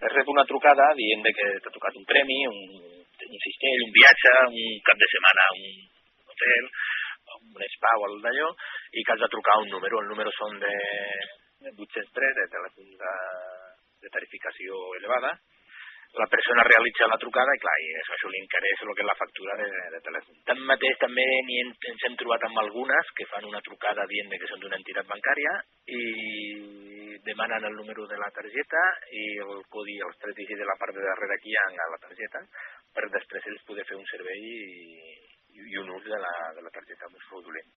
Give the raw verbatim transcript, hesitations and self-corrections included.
rep una trucada dient que t'ha tocat un premi, un, un cistell, un viatge, un cap de setmana, un hotel, un spa o d'allò, i que has de trucar un número. El número són de vuit-cents tres, de telèfon de, de tarificació elevada. La persona realitza la trucada i, clar, i això, això li encareix el que és la factura de, de telèfon. Tanmateix, també n'hi hem, ens hem trobat amb algunes que fan una trucada dient que són d'una entitat bancària i demanen el número de la targeta i el codi, els tres dígits de la part de darrere aquí hi ha a la targeta, per després ells poder fer un servei i, i un ús de la, de la targeta més fraudulent.